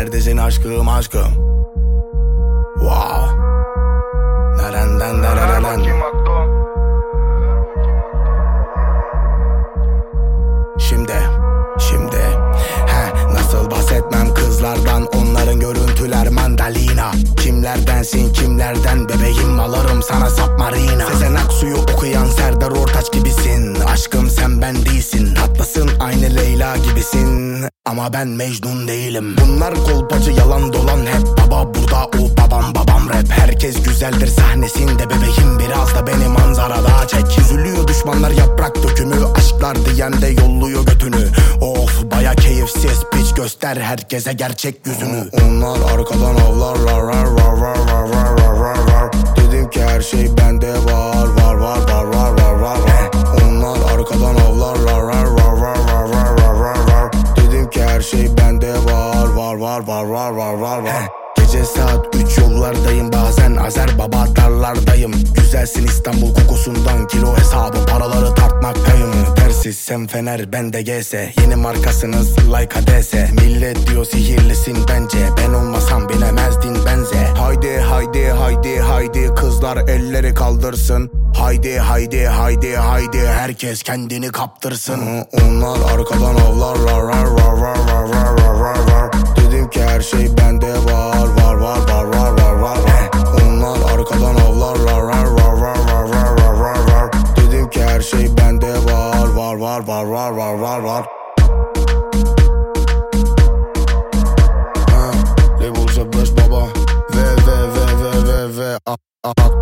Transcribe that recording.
neredesin aşkım aşkım? Wow. Nereden nereden? Şimdi nasıl bahsetmem kızlardan, onların görüntüler mandalina. Kimlerdensin kimlerden bebeğim, alırım sana submarina. Sezen Aksu'yu okuyan Serdar Ortaç gibisin. Aşkım sen ben değilsin, tatlısın aynı Leyla gibisin. Ama ben Mecnun değilim. Bunlar kolpacı yalan dolan hep. Baba burada o babam rap. Herkes güzeldir sahnesinde bebeğim, biraz da beni manzarada çek. Üzülüyor düşmanlar yaprak dökümü, aşklar diyen de yolluyor götünü. Of baya keyifsiz piç, göster herkese gerçek yüzünü. Onlar arkadan avlarlar rar var var var var var var var. Dedim ki her şey bende var var var var var var var. Onlar arkadan avlarlar rar var var var var var var var. Dedim ki her şey bende var var var var var var var var. Gece saat 3 yollardayım, bazen Azer Baba darlardayım. Güzelsin İstanbul kokusundan, kilo hesabı paraları tartmaktayım. Tersiz sen Fener ben de GS, yeni markasınız like ADS. Millet diyor sihirlisin bence, ben olmasam bilemezdin benze. Haydi haydi haydi haydi kızlar elleri kaldırsın. Haydi haydi haydi haydi herkes kendini kaptırsın. Onlar arkadan avlarlar rar var var var var var var var. Dedim ki her şey bende var var var var var var var. Onlar arkadan avlarlar rar var var var var var var var. Dedim ki her şey bende var var var var var var var var. Level C5 baba ve